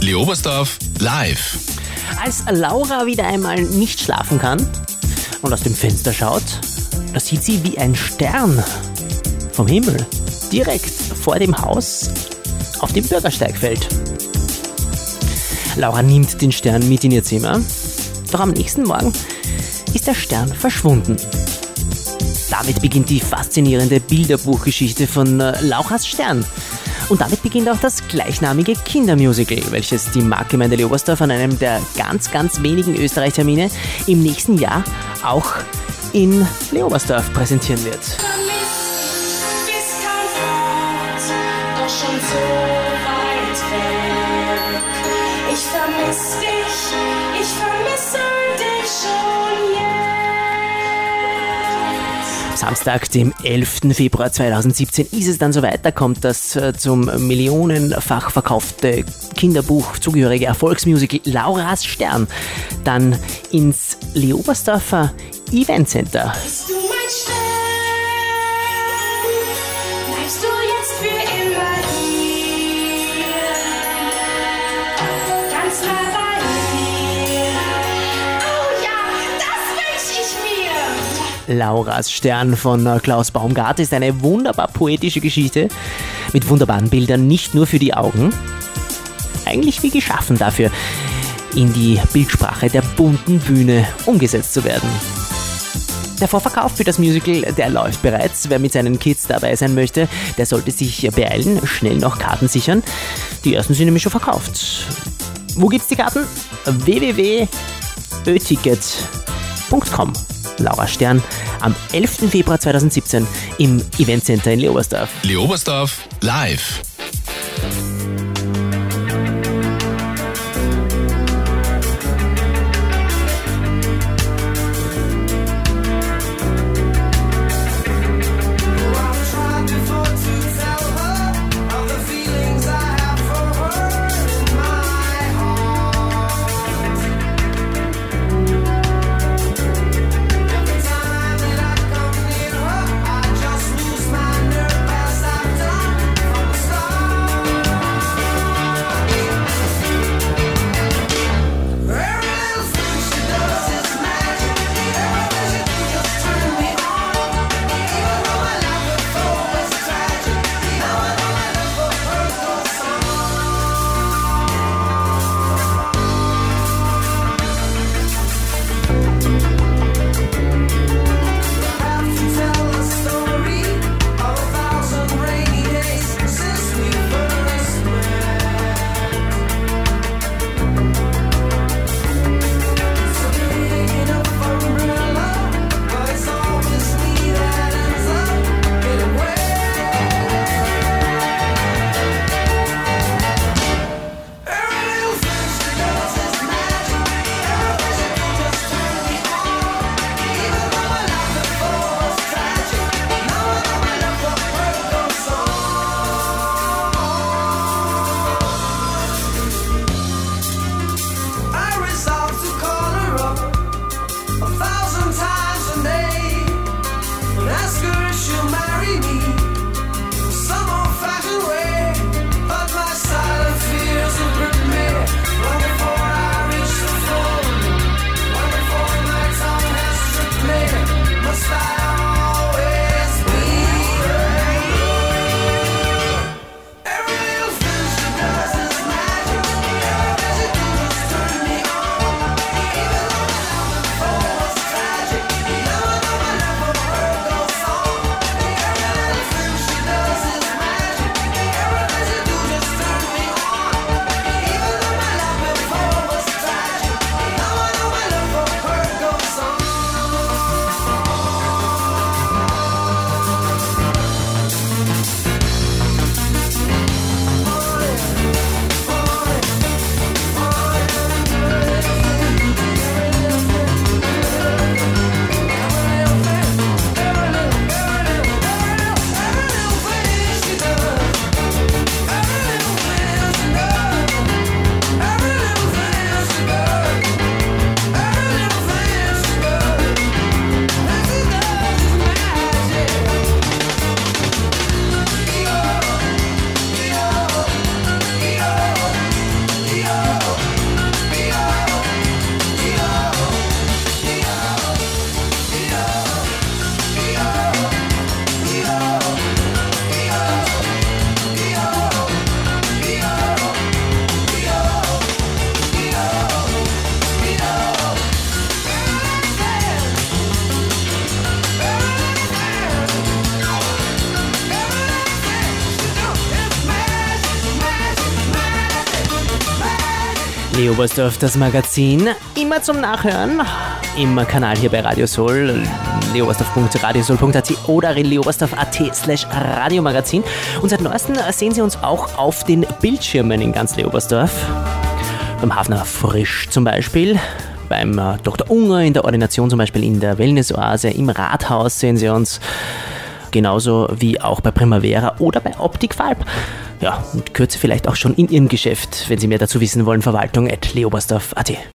Leobersdorf live. Als Laura wieder einmal nicht schlafen kann und aus dem Fenster schaut, da sieht sie, wie ein Stern vom Himmel direkt vor dem Haus auf den Bürgersteig fällt. Laura nimmt den Stern mit in ihr Zimmer, doch am nächsten Morgen ist der Stern verschwunden. Damit beginnt die faszinierende Bilderbuchgeschichte von Lauras Stern. Und damit beginnt auch das gleichnamige Kindermusical, welches die Marktgemeinde Leobersdorf an einem der ganz, ganz wenigen Österreich-Termine im nächsten Jahr auch in Leobersdorf präsentieren wird. Ich vermisse dich, ich vermisse dich schon jetzt. Samstag, dem 11. Februar 2017 ist es dann soweit, da kommt das zum millionenfach verkaufte Kinderbuch zugehörige Erfolgsmusical Lauras Stern dann ins Leobersdorfer Event Center. Bist du mein Stern? Bleibst du jetzt für immer hier? Ganz nah bei mir. Oh ja, das wünsch ich mir. Lauras Stern von Klaus Baumgart ist eine wunderbar poetische Geschichte mit wunderbaren Bildern, nicht nur für die Augen. Eigentlich wie geschaffen dafür, in die Bildsprache der bunten Bühne umgesetzt zu werden. Der Vorverkauf für das Musical, der läuft bereits. Wer mit seinen Kids dabei sein möchte, der sollte sich beeilen, schnell noch Karten sichern. Die ersten sind nämlich schon verkauft. Wo gibt's die Karten? www.öticket.com. Laura Stern am 11. Februar 2017 im Eventcenter in Leobersdorf. Leobersdorf live. Stop. Leo Oberstdorf, das Magazin, immer zum Nachhören, im Kanal hier bei Radio Soul, leoberstdorf.radiosol.at oder leoberstdorf.at/Radiomagazin. Und seit neuestem sehen Sie uns auch auf den Bildschirmen in ganz Leoberstdorf. Beim Hafner Frisch zum Beispiel, beim Dr. Unger in der Ordination zum Beispiel, in der Wellnessoase, im Rathaus sehen Sie uns. Genauso wie auch bei Primavera oder bei Optik Falb. Ja, und Kürze vielleicht auch schon in Ihrem Geschäft, wenn Sie mehr dazu wissen wollen, Verwaltung@leoberstdorf.at.